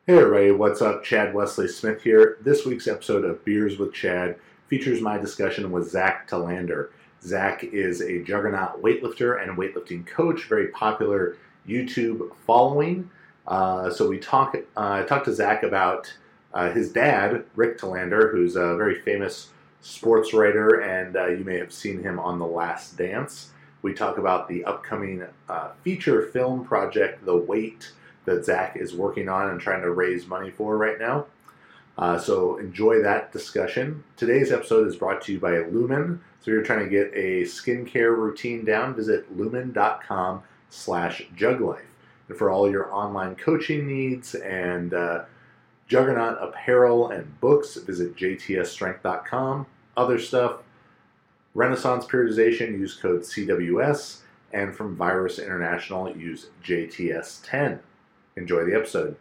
Hey everybody, what's up? Chad Wesley Smith here. This week's episode of Beers with Chad features my discussion with Zach Telander. Zach is a juggernaut weightlifter and weightlifting coach, very popular YouTube following. So we talked to Zach about his dad, Rick Telander, who's a very famous sports writer, and you may have seen him on The Last Dance. We talk about the upcoming feature film project, The Weight, that Zach is working on and trying to raise money for right now. So enjoy that discussion. Today's episode is brought to you by Lumen. So if you're trying to get a skincare routine down, visit lumen.com/juglife. And for all your online coaching needs and Juggernaut apparel and books, visit jtsstrength.com. Other stuff, Renaissance Periodization, use code CWS. And from Virus International, use JTS10. Enjoy the episode.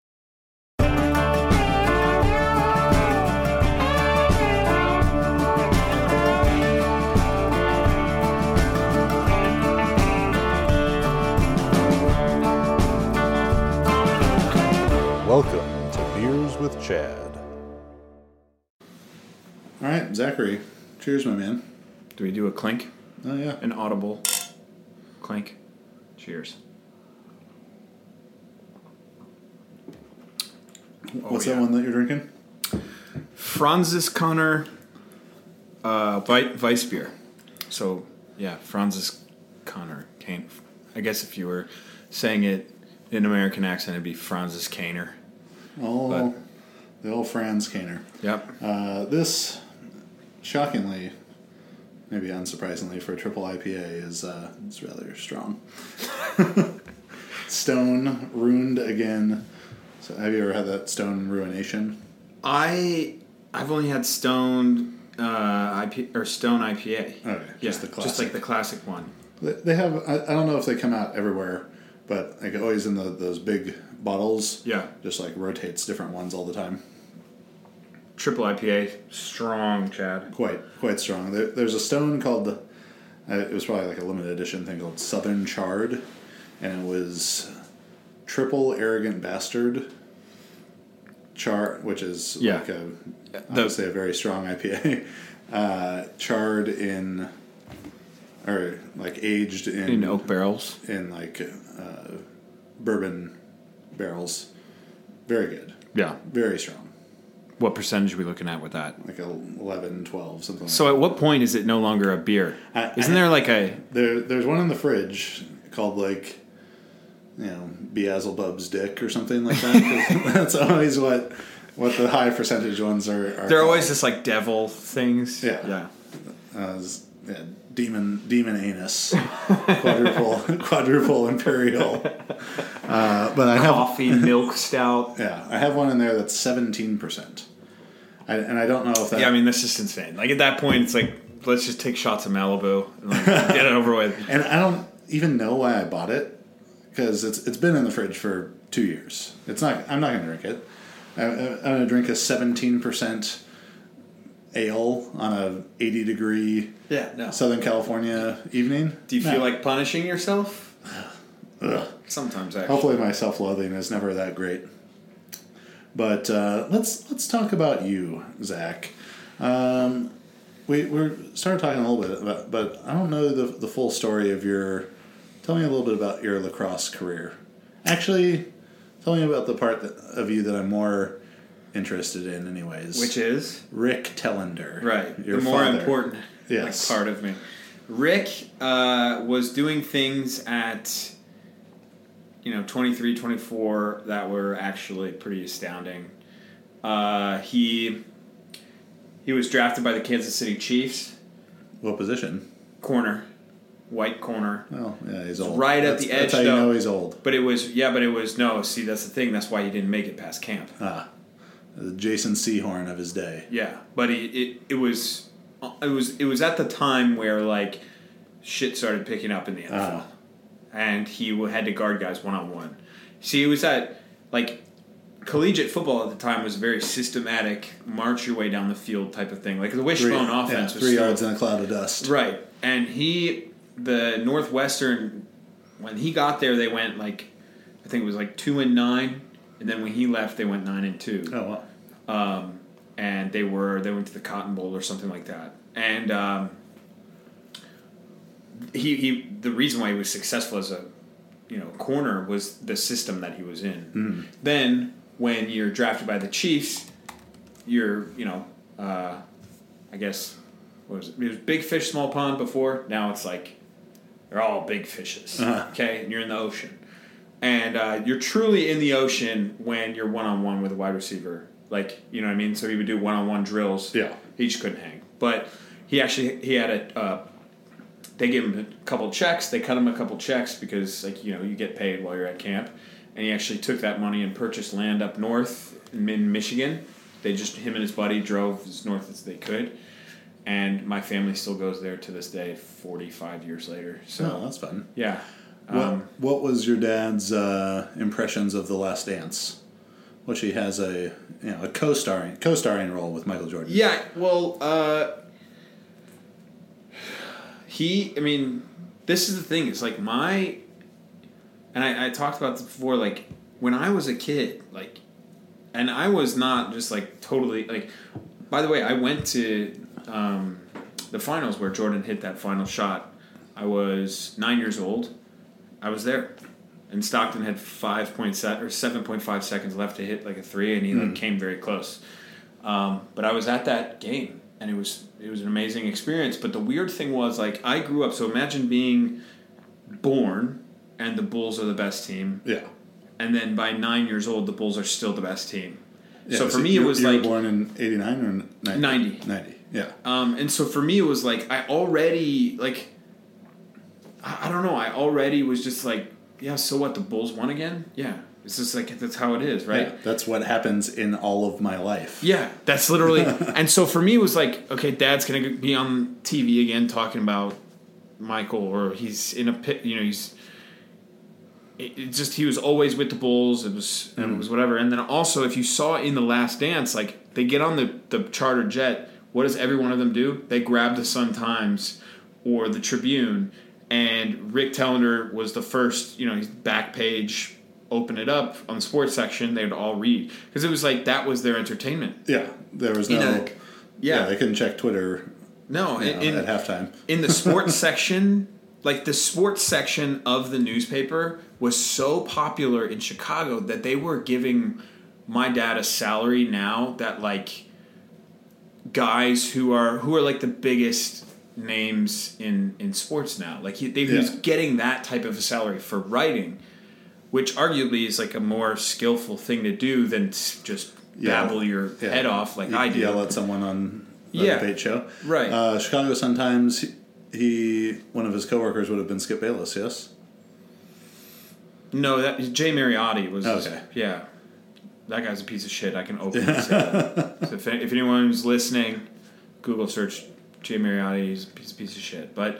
Welcome to Beers with Chad. All right, Zachary. Cheers, my man. Do we do a clink? Oh, yeah. An audible clink. Cheers. What's that one that you're drinking? Franzis Connor Weiss beer. So, yeah, Franzis Connor. I guess if you were saying it in an American accent, it'd be Franzis Caner. Oh, the old Franz Caner. Yep. This, shockingly, maybe unsurprisingly for a triple IPA, is it's rather strong. Stone ruined again. So have you ever had that Stone Ruination? I've only had Stone Stone IPA. Okay, just the classic. Just like the classic one. They have. I don't know if they come out everywhere, but like always in those big bottles. Yeah. Just like rotates different ones all the time. Triple IPA, strong, Chad. Quite strong. There's a Stone called. It was probably like a limited edition thing called Southern Charred, and it was Triple Arrogant Bastard which is like obviously a very strong IPA, charred in, or like aged in oak barrels, in like bourbon barrels. Very good. Yeah. Very strong. What percentage are we looking at with that? Like 11, 12, something like that. So at what point is it no longer a beer? Isn't there like a... There's one in the fridge called like, Beelzebub's dick or something like that. That's always what the high percentage ones are They're called. always just like devil things. Yeah. Demon anus. quadruple imperial. But I have coffee milk stout. Yeah, I have one in there that's 17%. And I don't know if that... Yeah, I mean, that's just insane. Like, at that point, it's like, let's just take shots of Malibu and like, get it over with. And I don't even know why I bought it, because it's been in the fridge for 2 years. I'm not going to drink it. I'm going to drink a 17% ale on a 80-degree Southern California evening. Do you feel like punishing yourself? Ugh. Sometimes, actually. Hopefully my self-loathing is never that great. But let's talk about you, Zach. We started talking a little bit about, but I don't know the full story of your... Tell me a little bit about your lacrosse career. Actually, tell me about the part of you that I'm more interested in anyways. Which is? Rick Telander. Right. Your the more father. important part of me. Rick was doing things at 23, 24 that were actually pretty astounding. He was drafted by the Kansas City Chiefs. What position? Corner. White corner. Oh, yeah, he's old. Right at the edge, that's how you know he's old. But it was, no, see, that's the thing. That's why he didn't make it past camp. The Jason Sehorn of his day. Yeah, but it was at the time where, like, shit started picking up in the NFL. And he had to guard guys one-on-one. See, it was at, like, collegiate football at the time was a very systematic, march your way down the field type of thing. Like, the wishbone offense was 3 yards in a cloud of dust. Right. And the Northwestern, when he got there, they went, like, I think it was, like, 2-9 and then when he left, they went 9-2. Oh wow. And they went to the Cotton Bowl or something like that. And the reason why he was successful as a corner was the system that he was in. Mm. Then when you're drafted by the Chiefs, you're I guess what was it? It was big fish, small pond before. Now it's like they're all big fishes. Uh-huh. Okay, and you're in the ocean, and you're truly in the ocean when you're one-on-one with a wide receiver. Like, you know what I mean? So he would do one-on-one drills. Yeah. He just couldn't hang. But he had they gave him a couple checks. They cut him a couple checks because, like, you get paid while you're at camp. And he actually took that money and purchased land up north in Michigan. Him and his buddy drove as north as they could. And my family still goes there to this day, 45 years later. So that's fun. Yeah. What was your dad's impressions of The Last Dance? Which he has a co-starring role with Michael Jordan. Yeah, well, this is the thing. It's like I talked about this before, like, when I was a kid, like, and I was not just, like, totally, like, by the way, I went to the finals where Jordan hit that final shot. I was 9 years old. I was there. And Stockton had 7.5 seconds left to hit, like, a three, and he came very close. But I was at that game, and it was an amazing experience. But the weird thing was, like, I grew up. So imagine being born, and the Bulls are the best team. Yeah. And then by 9 years old, the Bulls are still the best team. Yeah, so for me, it was you like... You were born in 89 or 90? 90, yeah. And so for me, it was like, I already, like... I don't know. I already was just like... Yeah, so what? The Bulls won again? Yeah. It's just like, that's how it is, right? Yeah, that's what happens in all of my life. Yeah, that's literally... And so for me, it was like, okay, Dad's going to be on TV again talking about Michael, or he's in a pit, he's... he was always with the Bulls. It was whatever. And then also, if you saw in The Last Dance, like, they get on the charter jet. What does every one of them do? They grab the Sun-Times or the Tribune. And Rick Tellender was the first, his back page, open it up on the sports section, they would all read. Because it was like, that was their entertainment. Yeah, there was no... Yeah, they couldn't check Twitter at halftime. In the sports section, like, the sports section of the newspaper was so popular in Chicago that they were giving my dad a salary now that, like, guys who are like the biggest... names in sports now. Like, he was getting that type of a salary for writing, which arguably is like a more skillful thing to do than just babble your head off like I do. Yell at someone on the debate show. Right. Chicago Sun-Times, one of his coworkers would have been Skip Bayless, yes? No, that Jay Mariotti was... Okay. Yeah. That guy's a piece of shit. I can openly say that. So if anyone's listening, Google search Jay Mariotti, he's a piece of shit. But,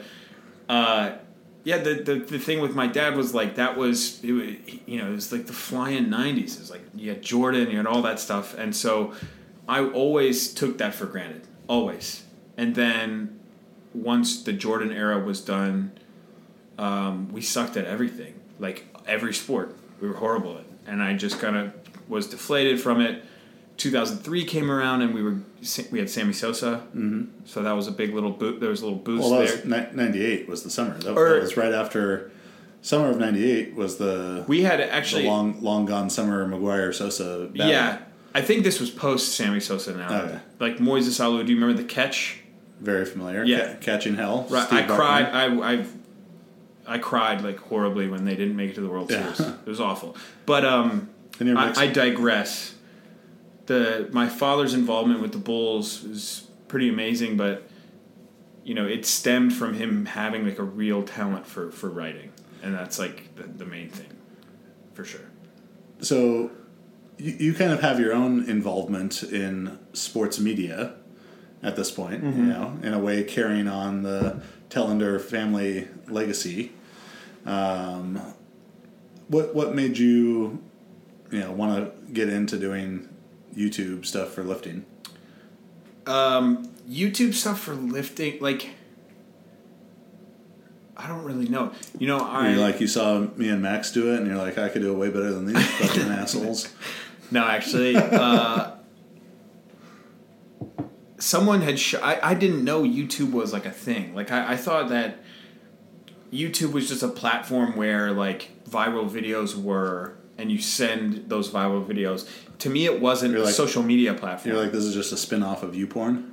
the thing with my dad was, like, it was like the flying 90s. It was like, you had Jordan, you had all that stuff. And so I always took that for granted. Always. And then once the Jordan era was done, we sucked at everything. Like, every sport. We were horrible at it. And I just kind of was deflated from it. 2003 came around, and we had Sammy Sosa, so that was a big little boot. There was a little boost there. Was 98 was the summer. That was right after summer of 98 was the we had actually the long gone summer McGuire Sosa battle. Yeah, I think this was post Sammy Sosa now. Okay. Like Moises Alou. Do you remember the catch? Very familiar. Yeah, Catching Hell. Right, Steve cried. I cried like horribly when they didn't make it to the World Series. It was awful. But I digress. My father's involvement with the Bulls was pretty amazing, but it stemmed from him having, like, a real talent for writing, and that's, like, the main thing, for sure. So you kind of have your own involvement in sports media at this point, in a way carrying on the Tellender family legacy. What made you want to get into doing YouTube stuff for lifting? YouTube stuff for lifting, like, I don't really know. You saw me and Max do it, and you're like, I could do it way better than these fucking assholes. No, actually, someone had. I didn't know YouTube was like a thing. Like I thought that YouTube was just a platform where like viral videos were, and you send those viral videos. To me, it wasn't a social media platform. You're like, this is just a spin-off of YouPorn?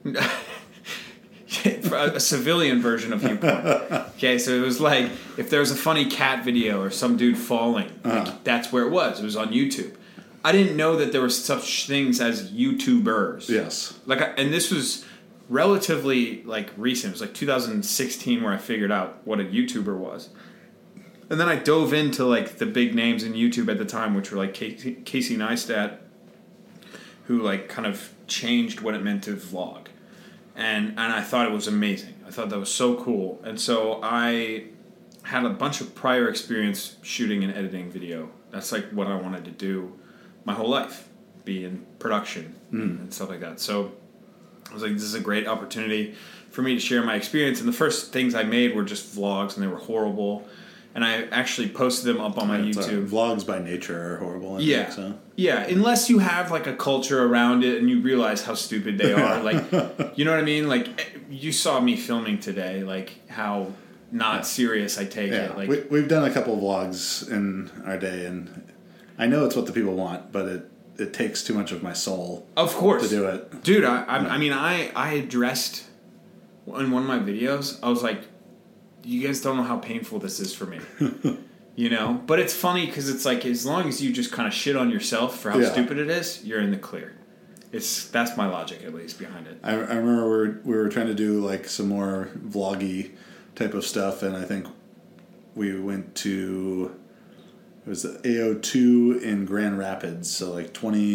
A civilian version of YouPorn. Okay, so it was like if there was a funny cat video or some dude falling, like, that's where it was. It was on YouTube. I didn't know that there were such things as YouTubers. Yes. And this was relatively like recent. It was like 2016 where I figured out what a YouTuber was. And then I dove into like the big names in YouTube at the time, which were like Casey Neistat, who like kind of changed what it meant to vlog. And I thought it was amazing. I thought that was so cool. And so I had a bunch of prior experience shooting and editing video. That's like what I wanted to do my whole life, be in production and stuff like that. So I was like, this is a great opportunity for me to share my experience. And the first things I made were just vlogs, and they were horrible. And I actually posted them up on my YouTube. Vlogs by nature are horrible. I think, so. Yeah, unless you have like a culture around it and you realize how stupid they are. Like, you know what I mean? Like, you saw me filming today, like how not serious I take it. Like, we've done a couple of vlogs in our day, and I know it's what the people want, but it takes too much of my soul. Of course, to do it, dude. I mean, I addressed in one of my videos. I was like, you guys don't know how painful this is for me. You know? But it's funny because it's like, as long as you just kind of shit on yourself for how stupid it is, you're in the clear. That's my logic, at least, behind it. I remember we were trying to do like some more vloggy type of stuff, and I think we went to, it was the AO2 in Grand Rapids, so like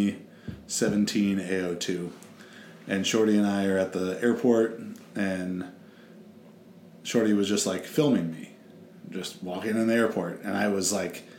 2017 AO2. And Shorty and I are at the airport, and Shorty was just like filming me, just walking in the airport, and I was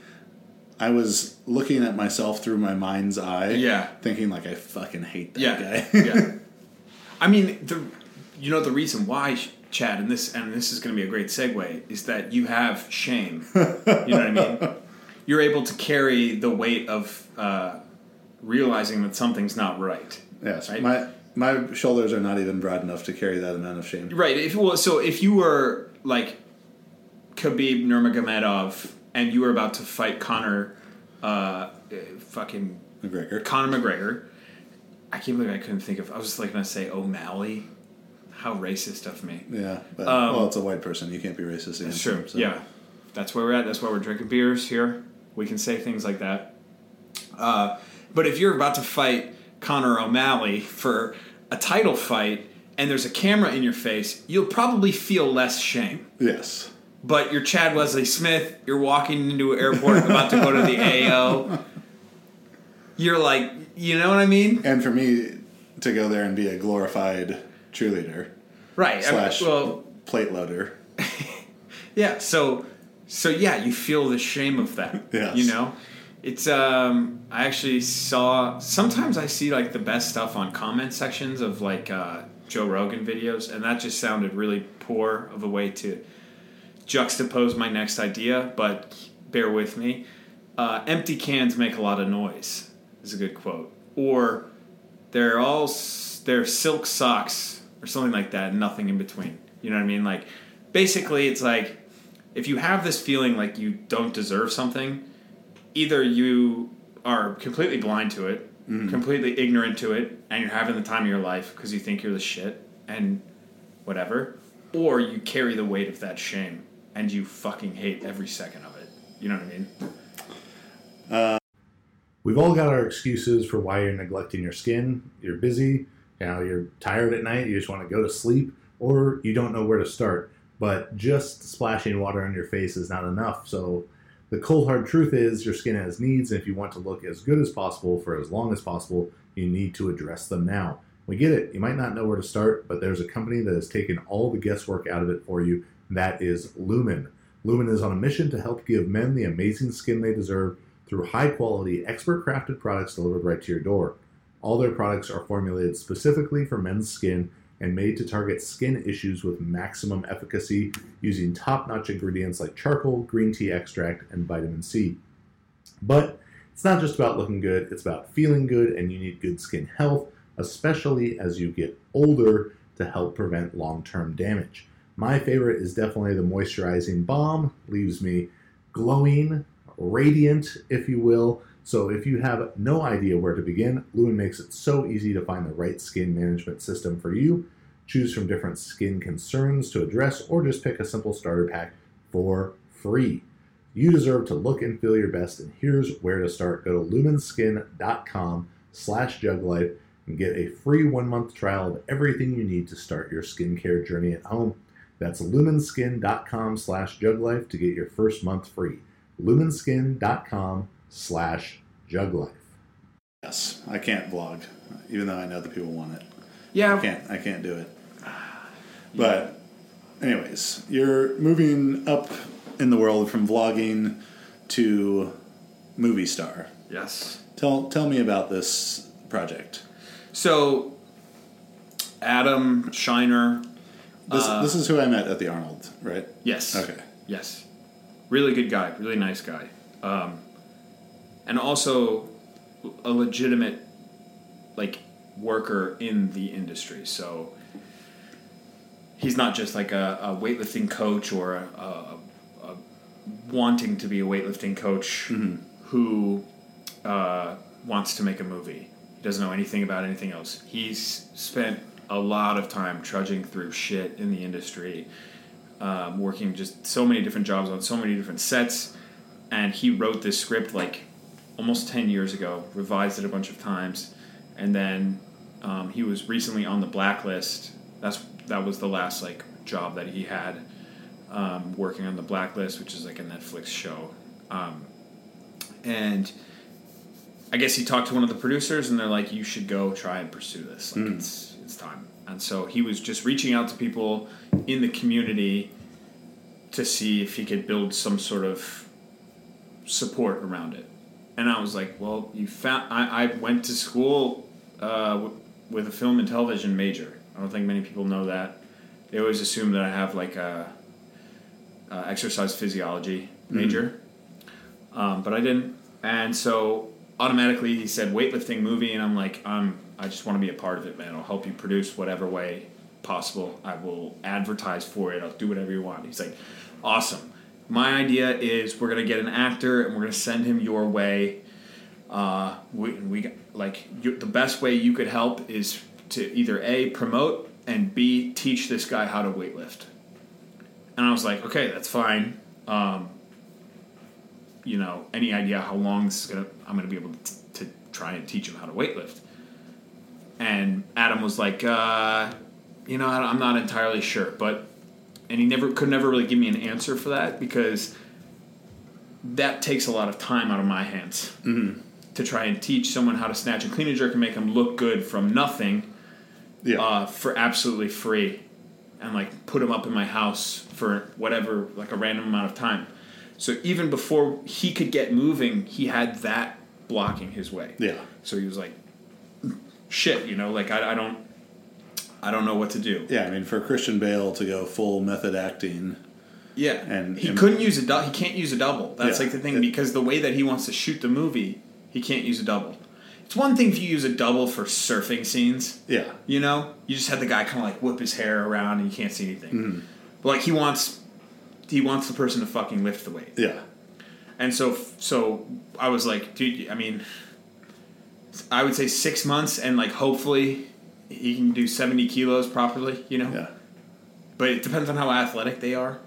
looking at myself through my mind's eye, thinking like, I fucking hate that guy. Yeah. I mean, the reason why, Chad, and this is going to be a great segue, is that you have shame. You know what I mean? You're able to carry the weight of realizing that something's not right. Yes, right? My shoulders are not even broad enough to carry that amount of shame. Right. If you were like Khabib Nurmagomedov and you were about to fight Conor McGregor, I can't believe I couldn't think of. I was like going to say O'Malley. How racist of me. Yeah, but well, it's a white person. You can't be racist against That's true. him, so. Yeah, that's where we're at. That's why we're drinking beers here. We can say things like that. But if you're about to fight Conor O'Malley for a title fight and there's a camera in your face, you'll probably feel less shame. Yes. But you're Chad Wesley Smith, you're walking into an airport about to go to the AO. You're like, you know what I mean? And for me to go there and be a glorified cheerleader. Right. / plate loader. Yeah, so yeah, you feel the shame of that. Yes. You know? It's I actually saw, sometimes I see like the best stuff on comment sections of like Joe Rogan videos, and that just sounded really poor of a way to juxtapose my next idea, but bear with me. Empty cans make a lot of noise is a good quote. Or they're silk socks or something like that, and nothing in between. You know what I mean? Like, basically it's like, if you have this feeling like you don't deserve something, either you are completely blind to it, completely ignorant to it, and you're having the time of your life because you think you're the shit and whatever, or you carry the weight of that shame and you fucking hate every second of it. You know what I mean? We've all got our excuses for why you're neglecting your skin. You're busy, you're tired at night, you just want to go to sleep, or you don't know where to start. But just splashing water on your face is not enough. So the cold hard truth is your skin has needs, and if you want to look as good as possible for as long as possible, you need to address them now. We get it. You might not know where to start, but there's a company that has taken all the guesswork out of it for you, and that is Lumen. Lumen is on a mission to help give men the amazing skin they deserve through high-quality, expert-crafted products delivered right to your door. All their products are formulated specifically for men's skin and made to target skin issues with maximum efficacy using top-notch ingredients like charcoal, green tea extract, and vitamin C. But It's not just about looking good, it's about feeling good, and you need good skin health, especially as you get older, to help prevent long-term damage. My favorite is definitely the moisturizing balm. Leaves me glowing, radiant, if you will. So if you have no idea where to begin, Lumen makes it so easy to find the right skin management system for you. Choose from different skin concerns to address, or just pick a simple starter pack for free. You deserve to look and feel your best, and here's where to start. Go to lumenskin.com/juglife and get a free 1-month trial of everything you need to start your skincare journey at home. That's lumenskin.com/juglife to get your first month free. lumenskin.com/juglife. Yes, I can't vlog, even though I know that people want it. Yeah. I can't do it. But anyways, you're moving up in the world from vlogging to movie star. Yes. Tell me about this project. So, Adam Shiner. This is who I met at the Arnold, right? Yes. Okay. Yes. Really good guy. Really nice guy. And also a legitimate, worker in the industry. So he's not just like a weightlifting coach or a wanting to be a weightlifting coach who wants to make a movie. He doesn't know anything about anything else. He's spent a lot of time trudging through shit in the industry, working just so many different jobs on so many different sets, and he wrote this script almost 10 years ago, revised it a bunch of times, and then he was recently on the Blacklist. That was the last job that he had, working on the Blacklist, which is a Netflix show, and I guess he talked to one of the producers, and they're like, "You should go try and pursue this. It's time." And so he was just reaching out to people in the community to see if he could build some sort of support around it. And I was like, "Well, you found." I went to school with a film and television major. I don't think many people know that. They always assume that I have a exercise physiology major, but I didn't. And so automatically he said weightlifting movie, and I'm like, I just want to be a part of it, man. I'll help you produce whatever way possible. I will advertise for it. I'll do whatever you want. He's like, awesome. My idea is we're gonna get an actor and we're gonna send him your way. The best way you could help is to either A, promote, and B, teach this guy how to weightlift. And I was like, okay, that's fine. Any idea how long I'm gonna be able to try and teach him how to weightlift? And Adam was like, I'm not entirely sure, and he could never really give me an answer for that, because that takes a lot of time out of my hands to try and teach someone how to snatch and clean and jerk and make them look good from nothing, for absolutely free, and put them up in my house for whatever, a random amount of time. So even before he could get moving, he had that blocking his way. Yeah. So he was like, shit, I don't know what to do. Yeah, I mean, for Christian Bale to go full method acting. Yeah. And he couldn't use he can't use a double. That's the thing, because the way that he wants to shoot the movie, he can't use a double. It's one thing if you use a double for surfing scenes. Yeah. You just have the guy kind of whip his hair around and you can't see anything. But he wants the person to fucking lift the weight. Yeah. And so I was like, dude, I mean, I would say 6 months, and hopefully he can do 70 kilos properly, Yeah. But it depends on how athletic they are.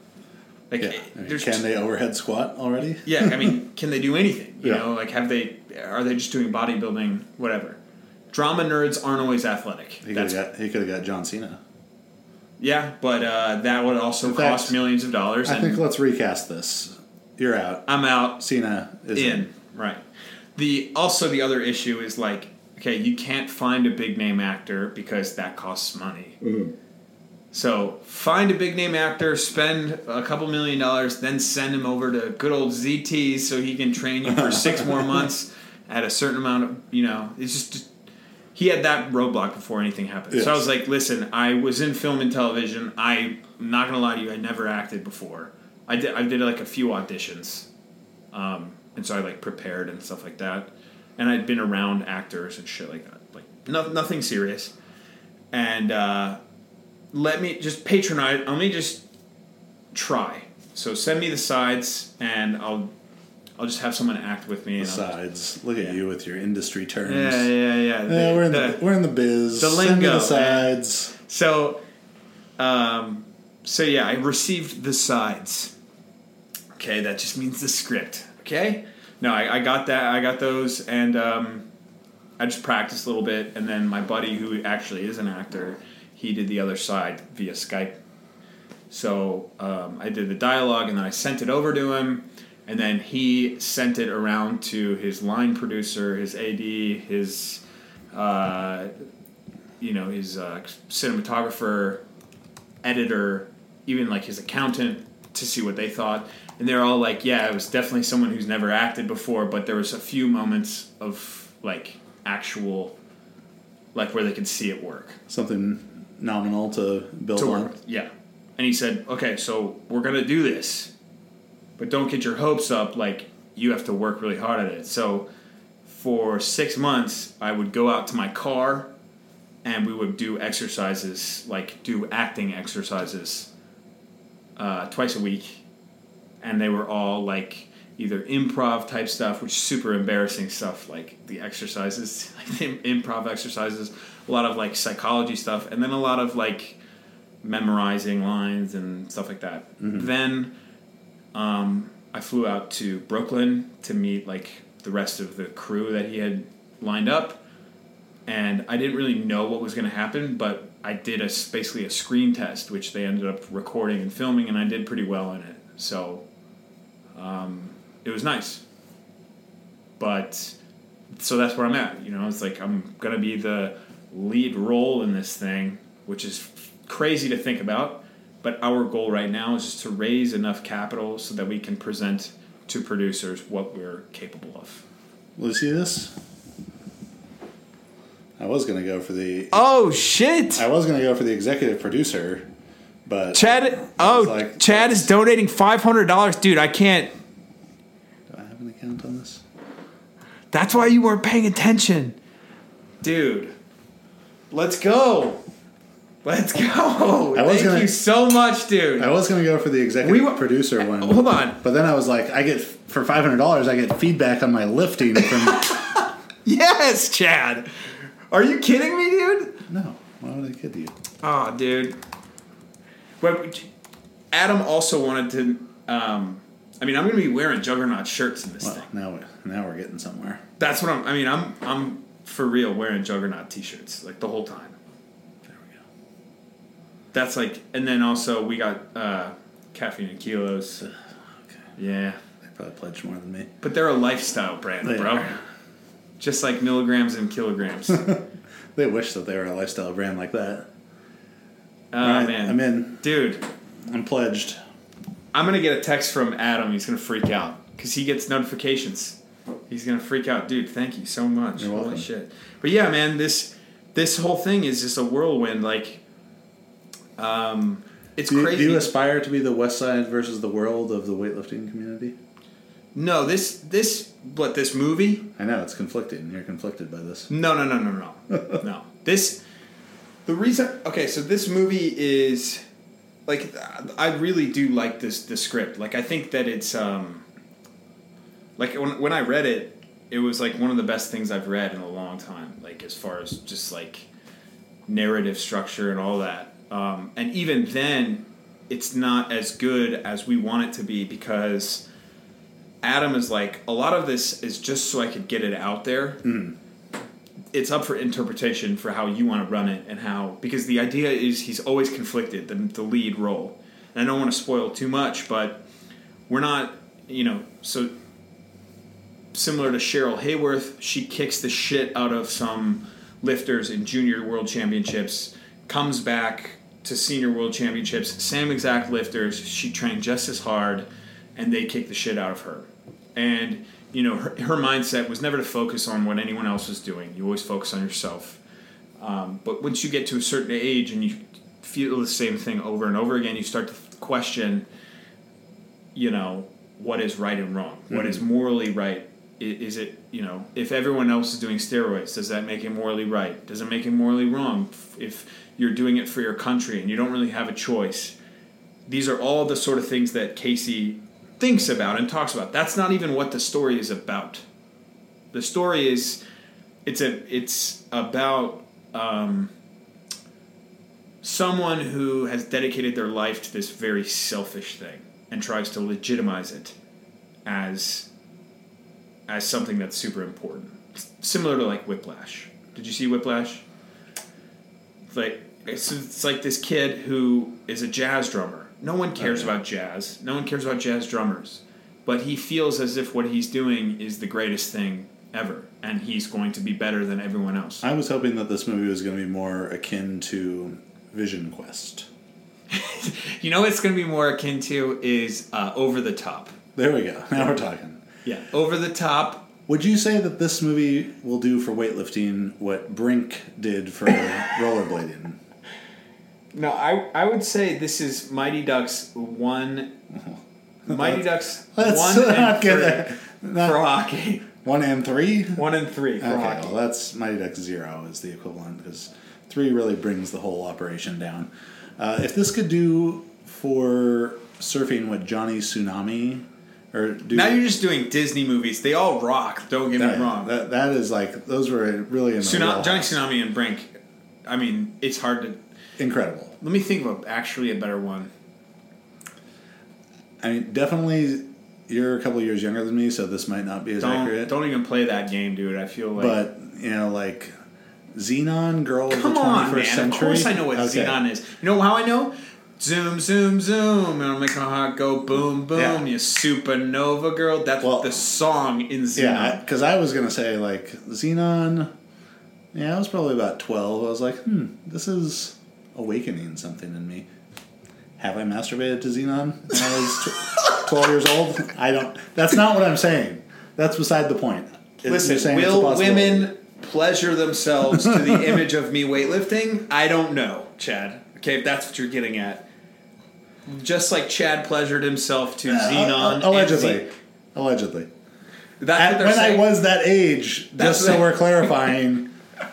Can they overhead squat already? Yeah, I mean, can they do anything? You know, are they just doing bodybuilding, whatever? Drama nerds aren't always athletic. He could have got John Cena. Yeah, but that would also cost millions of dollars. I think let's recast this. You're out. I'm out. Cena is in. Right. The other issue is okay, you can't find a big name actor because that costs money. So find a big name actor, spend a couple $1 million, then send him over to good old ZT so he can train you for 6 more months at a certain amount of, it's just he had that roadblock before anything happened. Yes. So I was like, listen, I was in film and television. I'm not going to lie to you, I never acted before. I did a few auditions. and so I like prepared and stuff like that, and I'd been around actors and shit like that, like nothing serious, and let me just try. So send me the sides, and I'll just have someone act with me. The sides. Look at you with your industry terms. Yeah. We're in the biz. The lingo. Send me the sides. So yeah, I received the sides. Okay, that just means the script. Okay? No, I got that. I got those, and I just practiced a little bit, and then my buddy, who actually is an actor, he did the other side via Skype. So I did the dialogue, and then I sent it over to him, and then he sent it around to his line producer, his AD, his cinematographer, editor, even like his accountant, to see what they thought. And they're all like, yeah, it was definitely someone who's never acted before, but there was a few moments of like actual, like where they could see it work. Something nominal to build on. Yeah. And he said, okay, so we're going to do this, but don't get your hopes up. Like, you have to work really hard at it. So for 6 months, I would go out to my car and we would do exercises, like do acting exercises twice a week. And they were all like either improv type stuff, which is super embarrassing stuff, like the exercises, like the improv exercises, a lot of like psychology stuff, and then a lot of like memorizing lines and stuff like that. Mm-hmm. Then I flew out to Brooklyn to meet like the rest of the crew that he had lined up, and I didn't really know what was going to happen, but I did basically a screen test, which they ended up recording and filming, and I did pretty well in it. So it was nice. But so that's where I'm at. You know, it's like I'm going to be the lead role in this thing, which is crazy to think about. But our goal right now is just to raise enough capital so that we can present to producers what we're capable of. Will you see this? I was going to go for the... Oh, shit! I was going to go for the executive producer, but... Chad is donating $500. Dude, I can't... Do I have an account on this? That's why you weren't paying attention. Dude, let's go. Let's go. Thank you so much, dude. I was going to go for the executive producer one. Hold on. But then I was like, for $500, I get feedback on my lifting from... Yes, Chad. Are you kidding me, dude? No. Why would I kid you? Oh, dude. But Adam also wanted to... I'm going to be wearing Juggernaut shirts in this thing. Now we're getting somewhere. That's what I'm for real wearing Juggernaut t-shirts, like, the whole time. That's like, and then also we got Caffeine and Kilos. Okay. Yeah. They probably pledged more than me. But they're a lifestyle brand, bro. Are. Just like milligrams and kilograms. They wish that they were a lifestyle brand like that. Oh, right, man. I'm in. Dude. I'm pledged. I'm going to get a text from Adam. He's going to freak out because he gets notifications. He's going to freak out. Dude, thank you so much. You're welcome. Holy shit. But yeah, man, this whole thing is just a whirlwind, like... it's crazy. Do you aspire to be the West Side versus the world of the weightlifting community? No, this movie? I know, it's conflicting. You're conflicted by this. No. No. The reason... Okay, so this movie is... Like, I really do like the script. Like, I think that it's... like, when I read it, it was, like, one of the best things I've read in a long time. Like, as far as just, like, narrative structure and all that. And even then, it's not as good as we want it to be because Adam is like, a lot of this is just so I could get it out there. Mm. It's up for interpretation for how you want to run it and how... Because the idea is he's always conflicted, the lead role. And I don't want to spoil too much, but we're not, so similar to Cheryl Hayworth, she kicks the shit out of some lifters in junior world championships, comes back to senior world championships, same exact lifters, she trained just as hard, and they kick the shit out of her. And, her mindset was never to focus on what anyone else was doing. You always focus on yourself. But once you get to a certain age and you feel the same thing over and over again, you start to question, what is right and wrong, what is morally right. Is it, if everyone else is doing steroids, does that make it morally right? Does it make it morally wrong if you're doing it for your country and you don't really have a choice? These are all the sort of things that Casey thinks about and talks about. That's not even what the story is about. The story is, it's about someone who has dedicated their life to this very selfish thing and tries to legitimize it as something that's super important. Similar to like Whiplash. Did you see Whiplash? It's like this kid who is a jazz drummer. No one cares about jazz. No one cares about jazz drummers. But he feels as if what he's doing is the greatest thing ever, and he's going to be better than everyone else. I was hoping that this movie was going to be more akin to Vision Quest. You know what it's going to be more akin to is Over the Top. There we go. Now we're talking. Yeah, Over the Top. Would you say that this movie will do for weightlifting what Brink did for rollerblading? No, I would say this is Mighty Ducks 1. Mighty Ducks 1 and 3 for hockey. 1 and 3? 1 and 3 for hockey. Well, that's Mighty Ducks 0 is the equivalent, because 3 really brings the whole operation down. If this could do for surfing what Johnny Tsunami... Now you're just doing Disney movies. They all rock, don't get me wrong. That is like... Those were really in the Johnny Tsunami and Brink. I mean, it's hard to... Incredible. Let me think of actually a better one. I mean, definitely... You're a couple years younger than me, so this might not be as accurate. Don't even play that game, dude. I feel like... But, like... Xenon, Girl of the 21st Come on, man. Century? Of course I know what Xenon is. You know how I know? Zoom, zoom, zoom. And I'll make my heart go boom, boom. You supernova girl. That's the song in Xenon. Yeah, because I was going to say, like, Xenon... Yeah, I was probably about 12. I was like, this is awakening something in me. Have I masturbated to Xenon when I was 12 years old? I don't... That's not what I'm saying. That's beside the point. Listen, will women pleasure themselves to the image of me weightlifting? I don't know, Chad. Okay, if that's what you're getting at. Just like Chad pleasured himself to Xenon. Allegedly. That's what they're when saying. I was that age, just so we're clarifying.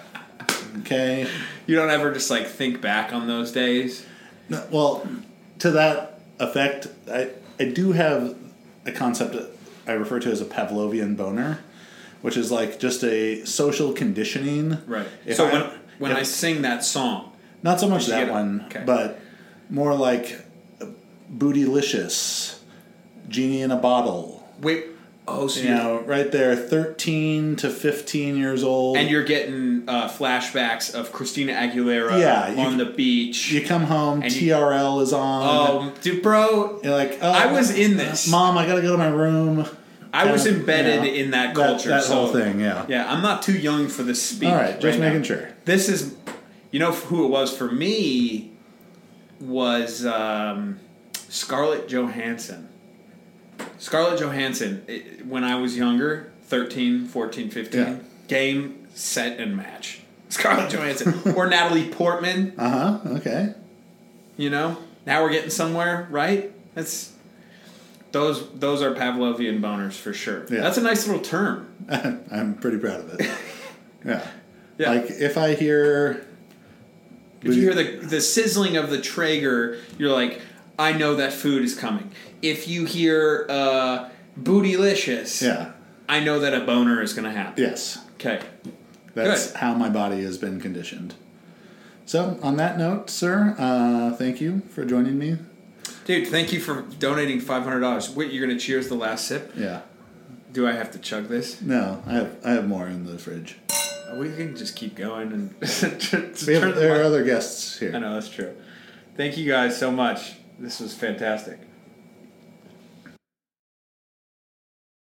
Okay. You don't ever just like think back on those days? No, well, to that effect, I do have a concept that I refer to as a Pavlovian boner, which is like just a social conditioning. Right. So when I sing that song... Not so much that one, but more like Bootylicious, Genie in a Bottle. Wait, so right there, 13 to 15 years old. And you're getting flashbacks of Christina Aguilera on the beach. You come home, TRL is on. Oh, dude, bro. You're like, I was in this. Mom, I gotta go to my room. I was embedded in that culture. That whole thing, yeah. Yeah, I'm not too young for this speech. All right, just making sure. This is... You know who it was for me was Scarlett Johansson. Scarlett Johansson, when I was younger, 13, 14, 15, game, set, and match. Scarlett Johansson. Or Natalie Portman. Okay. Now we're getting somewhere, right? Those are Pavlovian boners for sure. Yeah. That's a nice little term. I'm pretty proud of it. Yeah. Like, if I hear... If you hear the sizzling of the Traeger, you're like, I know that food is coming. If you hear Bootylicious, I know that a boner is going to happen. Yes. Okay. That's how my body has been conditioned. So, on that note, sir, thank you for joining me. Dude, thank you for donating $500. Wait, you're going to cheers the last sip? Yeah. Do I have to chug this? No, I have more in the fridge. We can just keep going and there are other guests here. I know, that's true. Thank you guys so much. This was fantastic.